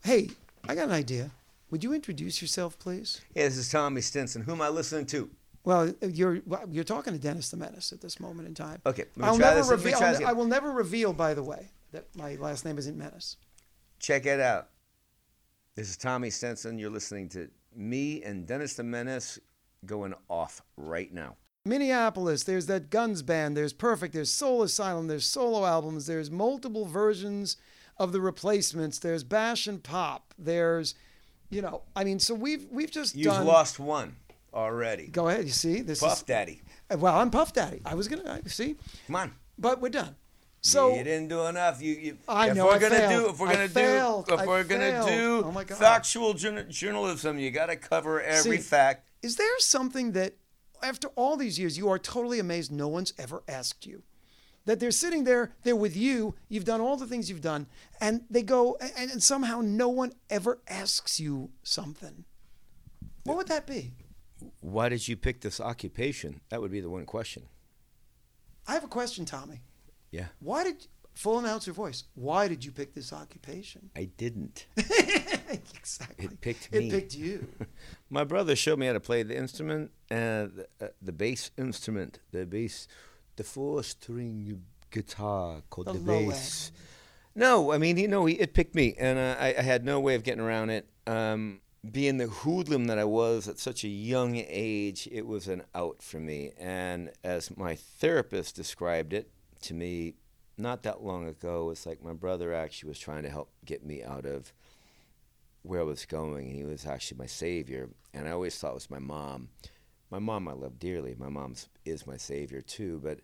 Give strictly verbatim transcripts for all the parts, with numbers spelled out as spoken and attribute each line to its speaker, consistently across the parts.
Speaker 1: Hey, I got an idea. Would you introduce yourself, please?
Speaker 2: Yeah, this is Tommy Stinson. Who am I listening to?
Speaker 1: Well, you're well, you're talking to Dennis the Menace at this moment in time.
Speaker 2: Okay, let me
Speaker 1: I'll
Speaker 2: try
Speaker 1: never
Speaker 2: this. Let me
Speaker 1: reveal.
Speaker 2: try
Speaker 1: I'll
Speaker 2: this
Speaker 1: ne-
Speaker 2: again.
Speaker 1: I will never reveal, by the way, that my last name isn't Menace.
Speaker 2: Check it out. This is Tommy Stinson. You're listening to me and Dennis the Menace going off right now.
Speaker 1: Minneapolis, there's that Guns band, there's Perfect, there's Soul Asylum, there's solo albums, there's multiple versions of the Replacements, there's Bash and Pop, there's, you know, I mean, so we've we've just
Speaker 2: You've
Speaker 1: done.
Speaker 2: lost one already.
Speaker 1: Go ahead, you see, this
Speaker 2: Puff
Speaker 1: is
Speaker 2: Daddy.
Speaker 1: Well, I'm Puff Daddy. I was gonna I- see,
Speaker 2: Come on.
Speaker 1: but we're done. So
Speaker 2: you didn't do enough. You, you
Speaker 1: I
Speaker 2: if
Speaker 1: know,
Speaker 2: we're
Speaker 1: I
Speaker 2: gonna
Speaker 1: failed.
Speaker 2: do if we're
Speaker 1: I
Speaker 2: gonna
Speaker 1: failed.
Speaker 2: do if
Speaker 1: I
Speaker 2: we're gonna
Speaker 1: failed.
Speaker 2: do
Speaker 1: Oh my God.
Speaker 2: factual jour- journalism, you got to cover every
Speaker 1: See,
Speaker 2: fact.
Speaker 1: Is there something that, after all these years, you are totally amazed no one's ever asked you? That they're sitting there, they're with you, you've done all the things you've done, and they go, and, and somehow no one ever asks you something. What would that be?
Speaker 2: Why did you pick this occupation? That would be the one question.
Speaker 1: I have a question, Tommy.
Speaker 2: Yeah.
Speaker 1: Why did, full announcer voice, why did you pick this occupation?
Speaker 2: I didn't.
Speaker 1: Exactly.
Speaker 2: It picked
Speaker 1: It
Speaker 2: me.
Speaker 1: picked you.
Speaker 2: My brother showed me how to play the instrument, uh, the, uh, the bass instrument, the bass, the four-string guitar called
Speaker 1: The
Speaker 2: the,
Speaker 1: low
Speaker 2: bass. No, I mean, you know, he, it picked me, and uh, I, I had no way of getting around it. Um, being the hoodlum that I was at such a young age, it was an out for me. And as my therapist described it to me not that long ago, it's like my brother actually was trying to help get me out of where I was going, and he was actually my savior. And I always thought it was my mom. My mom I love dearly. My mom is my savior too. But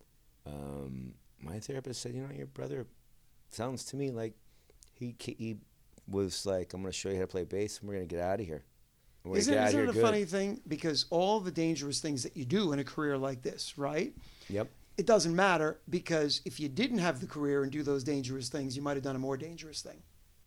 Speaker 2: um, my therapist said, you know, your brother sounds to me like he he was like, I'm going to show you how to play bass, and we're going to get out of here. We're
Speaker 1: Isn't,
Speaker 2: gonna get out
Speaker 1: isn't
Speaker 2: of
Speaker 1: it a
Speaker 2: here good.
Speaker 1: funny thing? Because all the dangerous things that you do in a career like this, right?
Speaker 2: Yep.
Speaker 1: It doesn't matter, because if you didn't have the career and do those dangerous things, you might have done a more dangerous thing.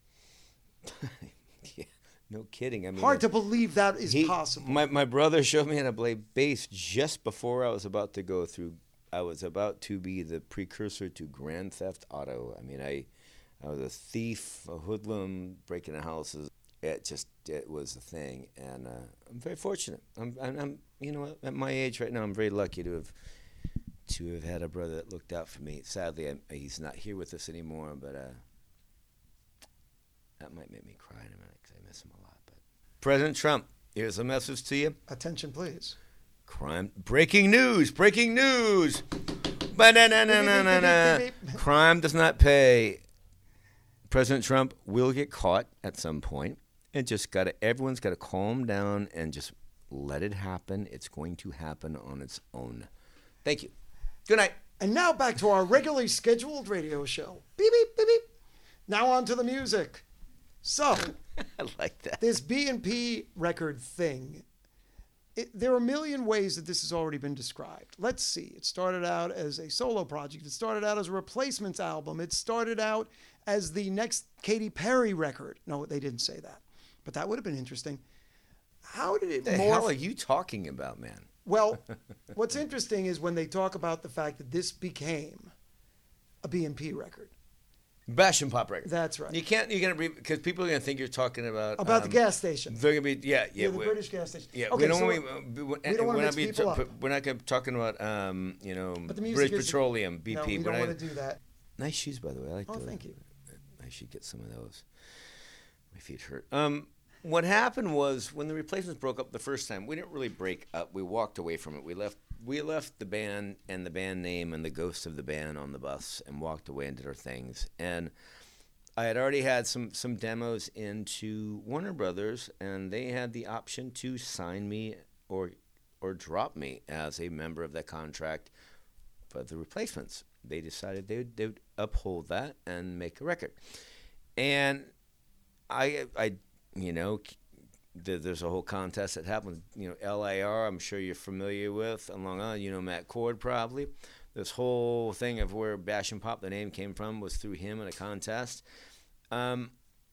Speaker 2: Yeah, no kidding. I mean,
Speaker 1: Hard to believe that is
Speaker 2: he-
Speaker 1: possible.
Speaker 2: My my brother showed me how to play bass just before I was about to go through. I was about to be the precursor to Grand Theft Auto. I mean, I I was a thief, a hoodlum, breaking into houses. It just it was a thing, and uh, I'm very fortunate. I'm, I'm I'm you know at my age right now, I'm very lucky to have to have had a brother that looked out for me. Sadly, I, he's not here with us anymore, but uh, that might make me cry in a minute because I miss him a lot. But President Trump, here's a message to you.
Speaker 1: Attention, please.
Speaker 2: Crime. Breaking news. Breaking news. Ba-na-na-na-na-na. Crime does not pay. President Trump will get caught at some point. And just got to, everyone's got to calm down and just let it happen. It's going to happen on its own. Thank you. Good night.
Speaker 1: And now back to our regularly scheduled radio show. Beep, beep, beep, beep. Now on to the music. So,
Speaker 2: I like that.
Speaker 1: this B and P record thing, it, there are a million ways that this has already been described. Let's see. It started out as a solo project. It started out as a replacements album. It started out as the next Katy Perry record. No, they didn't say that. But that would have been interesting. How did it
Speaker 2: The
Speaker 1: morph?
Speaker 2: hell are you talking about, man?
Speaker 1: Well, what's interesting is when they talk about the fact that this became a B and P record.
Speaker 2: Bash and Pop record.
Speaker 1: That's right.
Speaker 2: You can't, you're going to be, because people are going to think you're talking about.
Speaker 1: About
Speaker 2: um,
Speaker 1: the gas station.
Speaker 2: They're going to be, yeah, yeah.
Speaker 1: Yeah, the
Speaker 2: we-
Speaker 1: British gas station.
Speaker 2: Yeah,
Speaker 1: Okay,
Speaker 2: we don't
Speaker 1: so
Speaker 2: want
Speaker 1: we
Speaker 2: to,
Speaker 1: don't
Speaker 2: we're
Speaker 1: wanna
Speaker 2: not
Speaker 1: mix
Speaker 2: be,
Speaker 1: people up.
Speaker 2: we're not gonna be talking about, um, you know,
Speaker 1: But the music
Speaker 2: British
Speaker 1: is-
Speaker 2: Petroleum, B P.
Speaker 1: No, we
Speaker 2: We're
Speaker 1: don't
Speaker 2: not-
Speaker 1: want to do that.
Speaker 2: Nice shoes, by the way. I like
Speaker 1: Oh,
Speaker 2: those.
Speaker 1: thank you.
Speaker 2: I should get some of those. My feet hurt. Um, what happened was when the Replacements broke up the first time, we didn't really break up. We walked away from it. We left. We left the band and the band name and the ghost of the band on the bus and walked away and did our things. And I had already had some some demos into Warner Brothers, and they had the option to sign me or or drop me as a member of that contract for the Replacements. They decided they would, they would uphold that and make a record. And I, I, you know, th- there's a whole contest that happens. You know, L A R, I'm sure you're familiar with, and Long Island. You know Matt Cord probably. This whole thing of where Bash and Pop, the name came from, was through him in a contest. Um,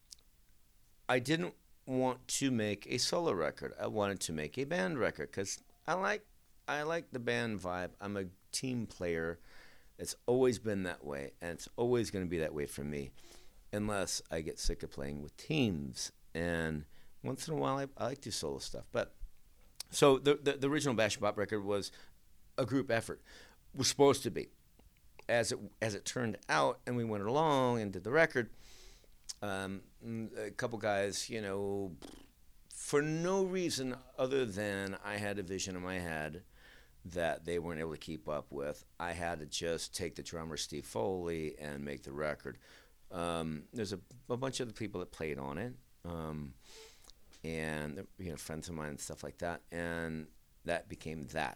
Speaker 2: I didn't want to make a solo record. I wanted to make a band record because I like I like the band vibe. I'm a team player. It's always been that way, and it's always going to be that way for me. unless I get sick of playing with teams. And once in a while, I, I like to do solo stuff. But so the, the the original Bash and Bop record was a group effort. Was supposed to be. As it as it turned out, and we went along and did the record. Um, a couple guys, you know, for no reason other than I had a vision in my head that they weren't able to keep up with. I had to just take the drummer Steve Foley and make the record. Um, there's a, a bunch of other people that played on it, um, and you know, friends of mine and stuff like that, and that became that.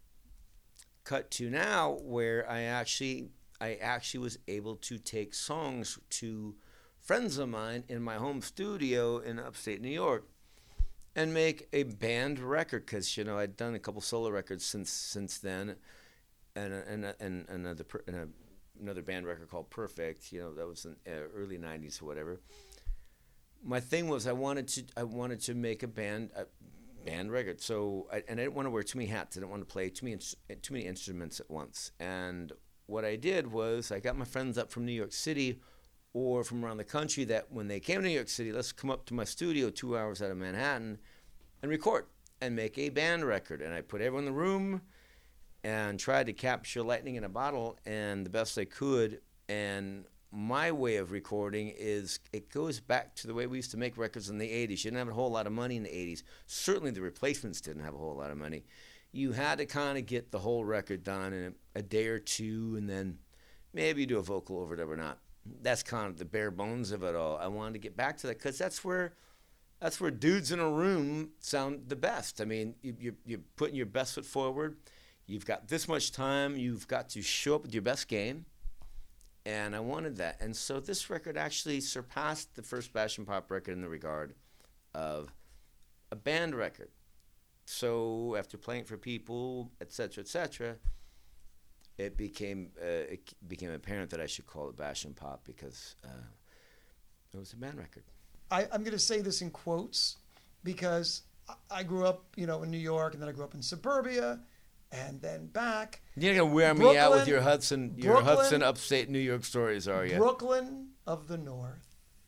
Speaker 2: Cut to now, where I actually I actually was able to take songs to friends of mine in my home studio in upstate New York and make a band record, because you know I'd done a couple solo records since since then, and and and another and a, another band record called Perfect. You know, that was in the early nineties or whatever. My thing was I wanted to I wanted to make a band a band record. So I, and I didn't want to wear too many hats. I didn't want to play too many too many instruments at once. And what I did was I got my friends up from New York City or from around the country that when they came to New York City, let's come up to my studio two hours out of Manhattan and record and make a band record. And I put everyone in the room and tried to capture lightning in a bottle and the best I could. And my way of recording is it goes back to the way we used to make records in the eighties. You didn't have a whole lot of money in the eighties. Certainly the Replacements didn't have a whole lot of money. You had to kind of get the whole record done in a, a day or two, and then maybe do a vocal over it or not. That's kind of the bare bones of it all. I wanted to get back to that because that's where that's where dudes in a room sound the best. I mean, you, you, you're putting your best foot forward. You've got this much time. You've got to show up with your best game. And I wanted that. And so this record actually surpassed the first Bash and Pop record in the regard of a band record. So after playing for people, et cetera, et cetera, it became uh, it became apparent that I should call it Bash and Pop because uh, it was a band record.
Speaker 1: I, I'm going to say this in quotes because I grew up, you know, in New York, and then I grew up in suburbia, and then back.
Speaker 2: You're gonna wear me
Speaker 1: Brooklyn,
Speaker 2: out with your Hudson, your
Speaker 1: Brooklyn,
Speaker 2: Hudson upstate New York stories, are you?
Speaker 1: Brooklyn of the North.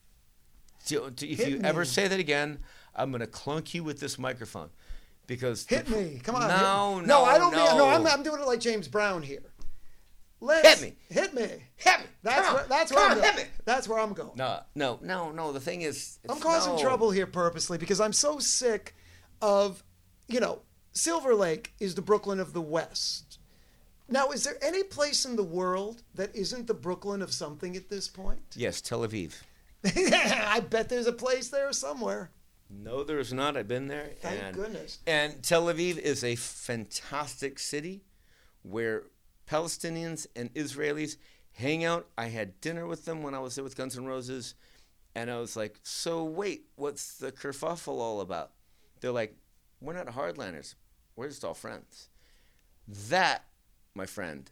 Speaker 2: Do, do, if
Speaker 1: Hit
Speaker 2: you
Speaker 1: me.
Speaker 2: ever say that again, I'm gonna clunk you with this microphone, because
Speaker 1: Hit
Speaker 2: the,
Speaker 1: me, come on.
Speaker 2: No,
Speaker 1: hit me.
Speaker 2: no,
Speaker 1: no, I don't
Speaker 2: no.
Speaker 1: mean. No, I'm, I'm doing it like James Brown here. Let's,
Speaker 2: Hit me.
Speaker 1: Hit me.
Speaker 2: Hit me.
Speaker 1: That's
Speaker 2: Come
Speaker 1: where.
Speaker 2: on.
Speaker 1: That's
Speaker 2: Come
Speaker 1: where
Speaker 2: on,
Speaker 1: I'm
Speaker 2: hit
Speaker 1: going.
Speaker 2: me.
Speaker 1: That's where I'm going.
Speaker 2: No, no, no, no. The thing is, it's,
Speaker 1: I'm causing
Speaker 2: no.
Speaker 1: trouble here purposely because I'm so sick of, you know, Silver Lake is the Brooklyn of the West. Now, is there any place in the world that isn't the Brooklyn of something at this point?
Speaker 2: Yes, Tel Aviv.
Speaker 1: I bet there's a place there somewhere.
Speaker 2: No, there's not. I've been there.
Speaker 1: Thank
Speaker 2: and,
Speaker 1: goodness.
Speaker 2: And Tel Aviv is a fantastic city where Palestinians and Israelis hang out. I had dinner with them when I was there with Guns N' Roses, and I was like, so wait, what's the kerfuffle all about? They're like, we're not hardliners. We're just all friends. That, my friend,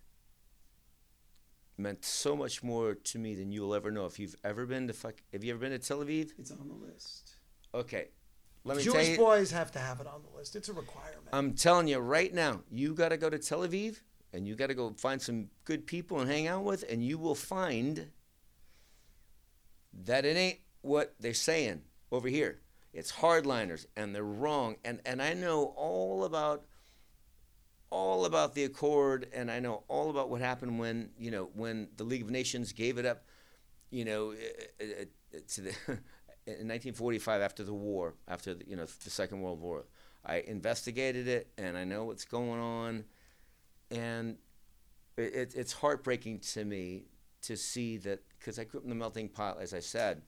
Speaker 2: meant so much more to me than you'll ever know. If you've ever been to fuck, have you ever been to Tel Aviv?
Speaker 1: It's on the list.
Speaker 2: Okay, let me tell
Speaker 1: Jewish
Speaker 2: you.
Speaker 1: boys have to have it on the list. It's a requirement.
Speaker 2: I'm telling you right now, you got to go to Tel Aviv, and you got to go find some good people and hang out with, and you will find that it ain't what they're saying over here. It's hardliners, and they're wrong. And and I know all about all about the Accord, and I know all about what happened when you know when the League of Nations gave it up, you know, to the in nineteen forty-five after the war, after the, you know the Second World War. I investigated it, and I know what's going on, and it, it's heartbreaking to me to see that, because I grew up in the melting pot, as I said.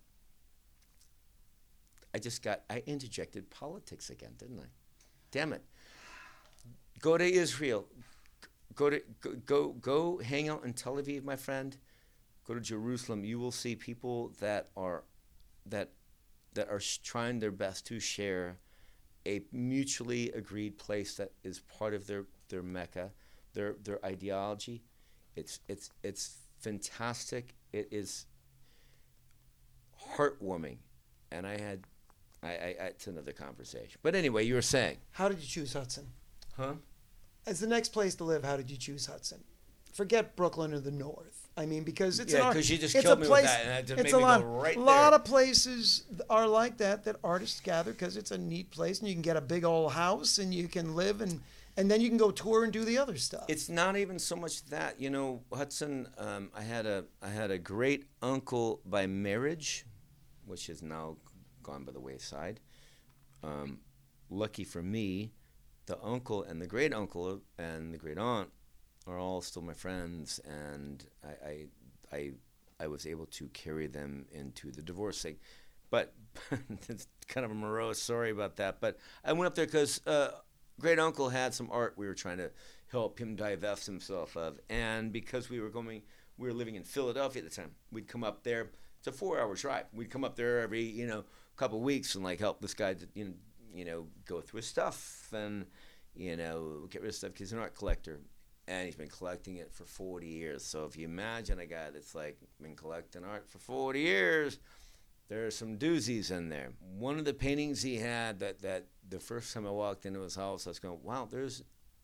Speaker 2: I just got, I interjected politics again, didn't I? Damn it. Go to Israel. Go to go go, go hang out in Tel Aviv, my friend. Go to Jerusalem. You will see people that are that that are sh- trying their best to share a mutually agreed place that is part of their, their Mecca, their their ideology. It's it's it's fantastic. It is heartwarming, and I had. I, I, I, it's another conversation. But anyway, you were saying.
Speaker 1: How did you choose Hudson?
Speaker 2: Huh?
Speaker 1: As the next place to live, how did you choose Hudson? Forget Brooklyn or the North. I mean, because it's
Speaker 2: Yeah,
Speaker 1: an art,
Speaker 2: 'cause you just
Speaker 1: it's
Speaker 2: killed
Speaker 1: a
Speaker 2: me with
Speaker 1: place,
Speaker 2: that, and that just
Speaker 1: it's
Speaker 2: made
Speaker 1: a
Speaker 2: me
Speaker 1: lot,
Speaker 2: go right
Speaker 1: lot
Speaker 2: there.
Speaker 1: of places are like that that artists gather because it's a neat place, and you can get a big old house, and you can live, and and then you can go tour and do the other stuff.
Speaker 2: It's not even so much that, you know, Hudson. Um, I had a I had a great uncle by marriage, which is now gone by the wayside. Um, lucky for me, the uncle and the great uncle and the great aunt are all still my friends, and I I I, I was able to carry them into the divorce thing. But it's kind of a morose story about that. But I went up there because uh, great uncle had some art we were trying to help him divest himself of, and because we were going, we were living in Philadelphia at the time. We'd come up there. It's a four-hour drive. We'd come up there every you know couple of weeks and like help this guy to, you know you know go through his stuff and you know get rid of stuff because he's an art collector, and he's been collecting it for forty years. So if you imagine a guy that's like been collecting art for forty years. There are some doozies in there. One of the paintings he had that, that the first time I walked into his house, I was going, wow, there's...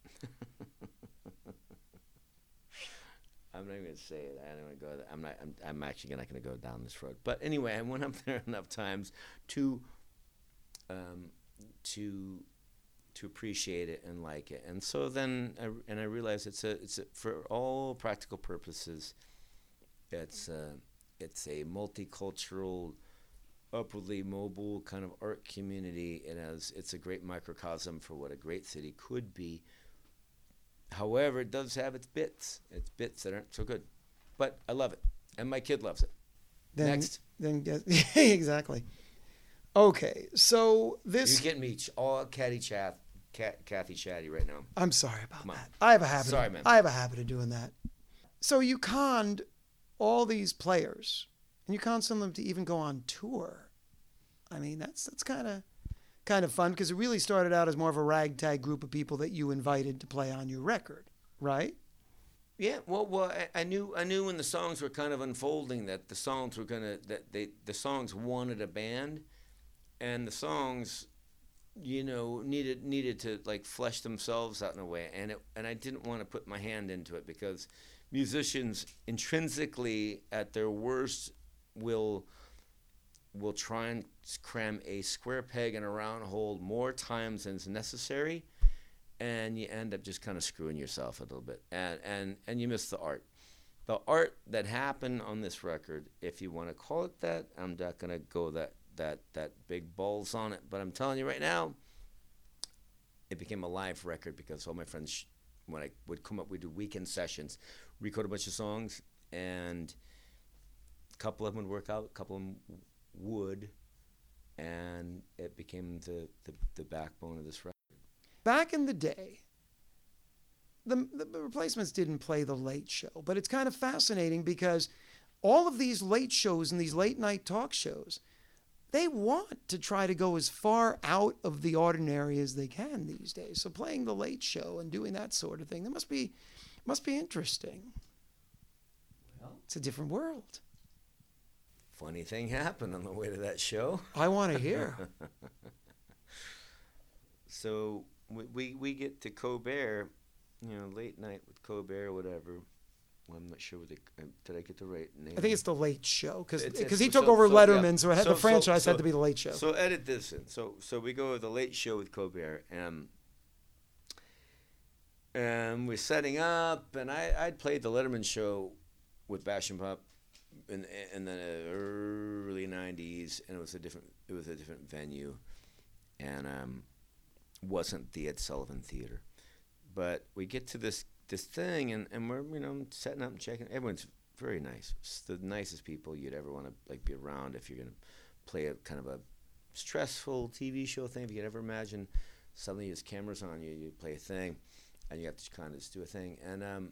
Speaker 2: I'm not even going to say it. I don't want to go there. I'm, not, I'm, I'm actually not going to go down this road. But anyway, I went up there enough times to um, to to appreciate it and like it. And so then, I, and I realized it's a, it's a, for all practical purposes, it's a, it's a multicultural, upwardly mobile kind of art community. It has, it's a great microcosm for what a great city could be. However, it does have its bits. Its bits that aren't so good. But I love it. And my kid loves it.
Speaker 1: Then,
Speaker 2: Next.
Speaker 1: Then get, exactly. Okay, so this...
Speaker 2: You're getting me ch- all catty chat, cat, Kathy chatty right now.
Speaker 1: I'm sorry about
Speaker 2: Come on.
Speaker 1: that. I have a habit.
Speaker 2: Sorry,
Speaker 1: of,
Speaker 2: man.
Speaker 1: I have a habit of doing that. So you conned all these players, and you conned some of them to even go on tour. I mean, that's that's kind of kind of fun because it really started out as more of a ragtag group of people that you invited to play on your record, right?
Speaker 2: Yeah, well, well, I, I knew, I knew when the songs were kind of unfolding that the songs were gonna, that they, the songs wanted a band, and the songs, you know, needed needed to like flesh themselves out in a way, and it, and I didn't want to put my hand into it because musicians intrinsically at their worst will. will try and cram a square peg in a round hole more times than is necessary, and you end up just kind of screwing yourself a little bit, and and and you miss the art. The art that happened on this record, if you want to call it that, I'm not gonna go that that that big balls on it, but I'm telling you right now, it became a live record because all my friends, when I would come up, we'd do weekend sessions, record a bunch of songs, and a couple of them would work out, a couple of them would, and it became the, the, the backbone of this record.
Speaker 1: Back in the day, the, the Replacements didn't play The Late Show, but it's kind of fascinating because all of these late shows and these late night talk shows, they want to try to go as far out of the ordinary as they can these days. So playing The Late Show and doing that sort of thing, that must be must be interesting.
Speaker 2: Well,
Speaker 1: it's a different world.
Speaker 2: Funny thing happened on the way to that show.
Speaker 1: I want to hear.
Speaker 2: So we, we we get to Colbert, you know, late night with Colbert, whatever. Well, I'm not sure what they, uh, did I get the right name?
Speaker 1: I think it's The Late Show because
Speaker 2: It's- it's-
Speaker 1: he took
Speaker 2: so-
Speaker 1: over
Speaker 2: so,
Speaker 1: Letterman,
Speaker 2: yeah.
Speaker 1: so, it had,
Speaker 2: So-
Speaker 1: the
Speaker 2: so-
Speaker 1: franchise
Speaker 2: so-
Speaker 1: had to be The Late Show.
Speaker 2: So edit this in. So so we go to The Late Show with Colbert, and and we're setting up, and I I'd played the Letterman show with Bash and Pop in in the early nineties, and it was a different it was a different venue, and um, wasn't the Ed Sullivan Theater, but we get to this this thing, and, and we're you know setting up and checking. Everyone's very nice. It's the nicest people you'd ever want to like be around if you're gonna play a kind of a stressful T V show thing. If you could ever imagine, suddenly there's cameras on you, you play a thing, and you have to kind of just do a thing, and um.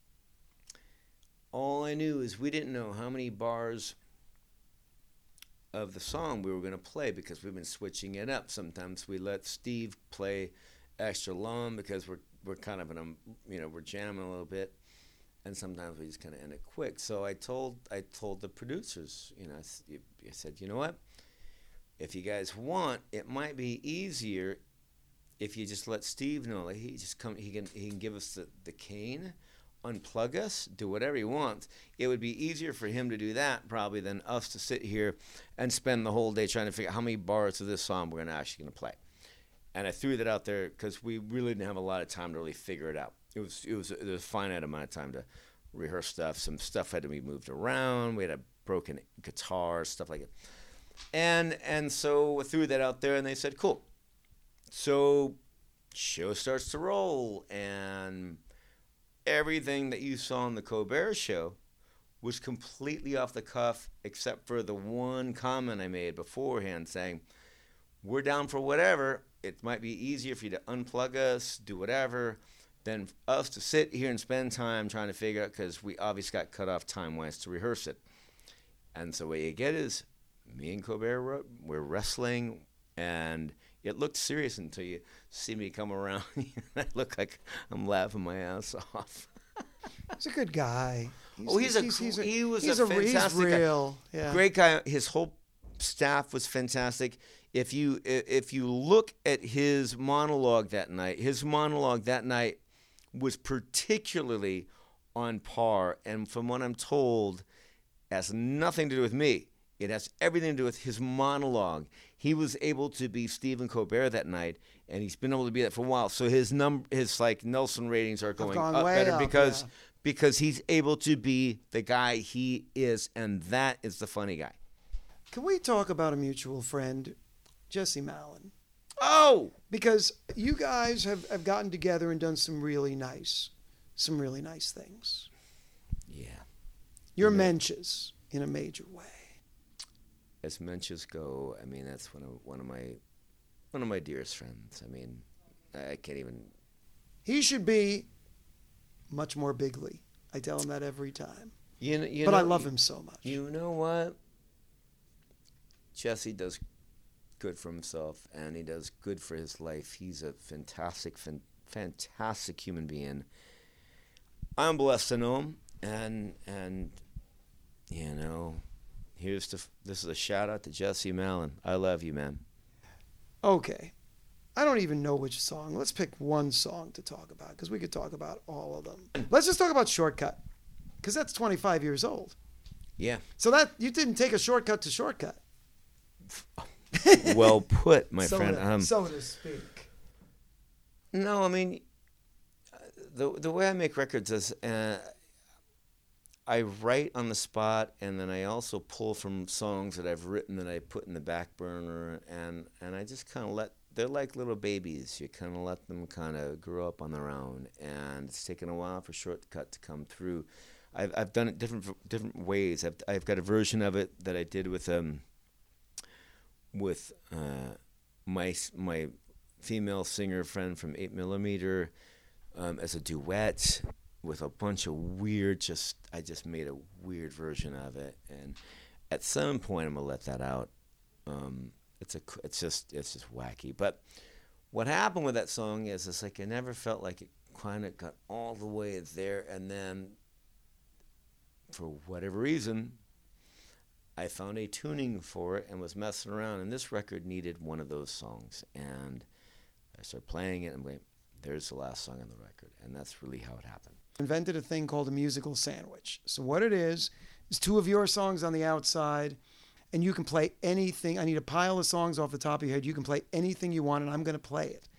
Speaker 2: All I knew is we didn't know how many bars of the song we were going to play because we've been switching it up. Sometimes we let Steve play extra long because we're we're kind of in a you know we're jamming a little bit, and sometimes we just kind of end it quick. So I told I told the producers, you know, I, I said, you know what, if you guys want, it might be easier if you just let Steve know, like he just come he can he can give us the, the cane. unplug us, do whatever he wants. It would be easier for him to do that probably than us to sit here and spend the whole day trying to figure out how many bars of this song we're gonna actually gonna play. And I threw that out there because we really didn't have a lot of time to really figure it out. It was it was, it was a finite amount of time to rehearse stuff. Some stuff had to be moved around. We had a broken guitar, stuff like that. And and so I threw that out there, and they said, cool. So show starts to roll, and everything that you saw on the Colbert Show was completely off the cuff, except for the one comment I made beforehand saying, we're down for whatever. It might be easier for you to unplug us, do whatever, than us to sit here and spend time trying to figure out, because we obviously got cut off time-wise to rehearse it. And so what you get is me and Colbert, we're wrestling, and it looked serious until you see me come around. I look like I'm laughing my ass off.
Speaker 1: He's a good guy.
Speaker 2: He's, oh, he's, he's, a, he's a he was
Speaker 1: he's
Speaker 2: a,
Speaker 1: a
Speaker 2: fantastic
Speaker 1: he's real.
Speaker 2: guy.
Speaker 1: Yeah.
Speaker 2: Great guy. His whole staff was fantastic. If you if you look at his monologue that night, his monologue that night was particularly on par, and from what I'm told, has nothing to do with me. It has everything to do with his monologue. He was able to be Stephen Colbert that night, and he's been able to be that for a while. So his num his like Nelson ratings are going up better
Speaker 1: up,
Speaker 2: because
Speaker 1: yeah.
Speaker 2: because he's able to be the guy he is, and that is the funny guy.
Speaker 1: Can we talk about a mutual friend, Jesse Malin?
Speaker 2: Oh!
Speaker 1: Because you guys have, have gotten together and done some really nice, some really nice things.
Speaker 2: Yeah.
Speaker 1: Your
Speaker 2: Yeah.
Speaker 1: Menches in a major way.
Speaker 2: As Menches go, I mean, that's one of one of my one of my dearest friends. I mean, I can't even.
Speaker 1: He should be much more bigly. I tell him that every time.
Speaker 2: You know, you
Speaker 1: but
Speaker 2: know,
Speaker 1: I love
Speaker 2: you,
Speaker 1: him so much.
Speaker 2: You know what? Jesse does good for himself, and he does good for his life. He's a fantastic, fan, fantastic human being. I'm blessed to know him, and and you know. Here's to, this is a shout out to Jesse Malin. I love you, man.
Speaker 1: Okay. I don't even know which song. Let's pick one song to talk about, because we could talk about all of them. Let's just talk about Shortcut, because that's twenty-five years old.
Speaker 2: Yeah.
Speaker 1: So that you didn't take a shortcut to Shortcut.
Speaker 2: Well put, my
Speaker 1: so
Speaker 2: friend.
Speaker 1: To,
Speaker 2: Um,
Speaker 1: so to speak.
Speaker 2: No, I mean, the the way I make records is uh, I write on the spot, and then I also pull from songs that I've written that I put in the back burner, and, and I just kind of let, they're like little babies. You kind of let them kind of grow up on their own, and it's taken a while for Shortcut to come through. I've I've done it different different ways. I've I've got a version of it that I did with um with uh, my my female singer friend from eight millimeter um, as a duet. With a bunch of weird, just I just made a weird version of it, and at some point I'm gonna let that out. Um, it's a, it's just, it's just wacky. But what happened with that song is, it's like I never felt like it kind of got all the way there, and then for whatever reason, I found a tuning for it and was messing around, and this record needed one of those songs, and I started playing it, and I'm going, there's the last song on the record, and that's really how it happened.
Speaker 1: Invented a thing called a musical sandwich. So what it is, is two of your songs on the outside, and you can play anything. I need a pile of songs off the top of your head. You can play anything you want, and I'm going to play it.